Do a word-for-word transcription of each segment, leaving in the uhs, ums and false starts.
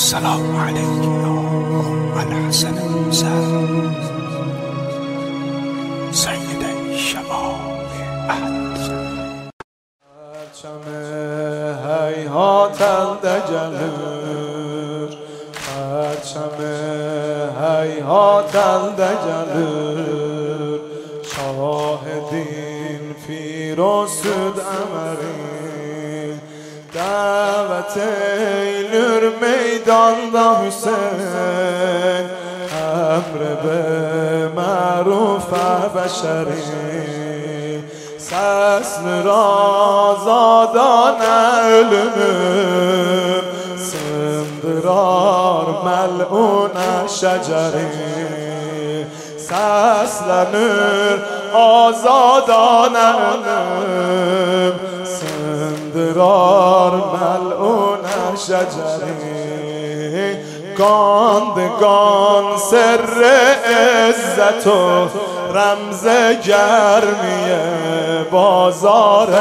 السلام عليك يا أم الحسن الحسين سيدي شباب أهل پرچم هیهات الدجلر پرچم هیهات الدجلر شاهدین پیروسود امری دعوت ایلور میداندا حسین امر به معروف بشری سسل را زادان علم سندرار ملعون شجری سسل نور آزادان علم سندرار ملعون شجری گاندگان سر عزت و رمز گرمی بازار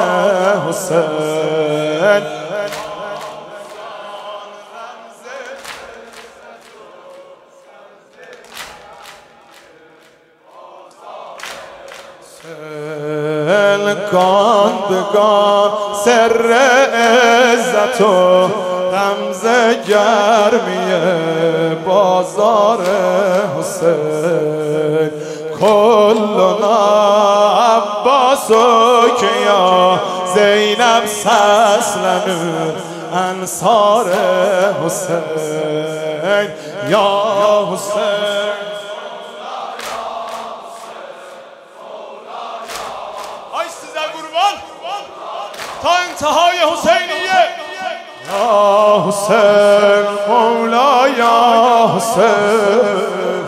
حسین گاندگان سر عزت و رمز گرمی بازار حسین کلنا عباسو که یا زینب سسلن انصار حسین یا حسین آی سیزده قربان تا انتهای حسینیه یا حسین مولا یا حسین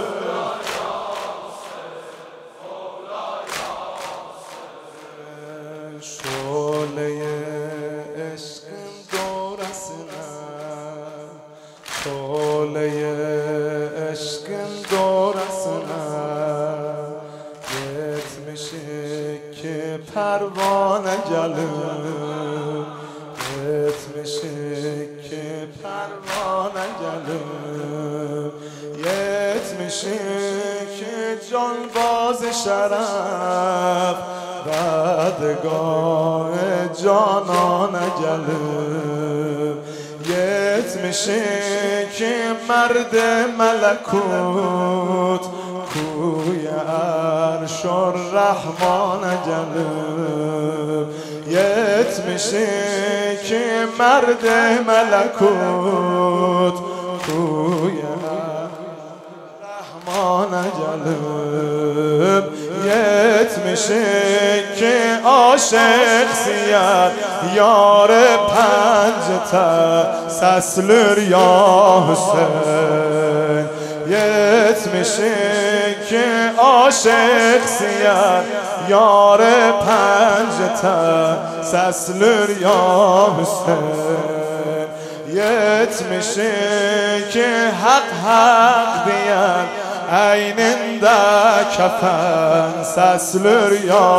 شعله عشقم دورسنه شعله عشقم دورسنه yetmişik ki pervane gelir yetmişik ki pervane gelir yetmişik ki canbaz şeref بدگاه جانانه gelir yetmişi ki مرد ملکوت کوی عرش الرحمن gelir yetmişi ki مرد ملکوت کوی الرحمن gelir yetmişi ki aşık siyar yar pencete seslür ya Hüseyin yetmişi ki aşık siyar yar pencete seslür ya Hüseyin yetmişi ki hak hak diyen aynında kefen seslür ya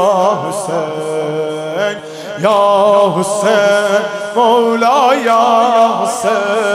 Hüseyin ya Hüseyin Mevla ya Hüseyin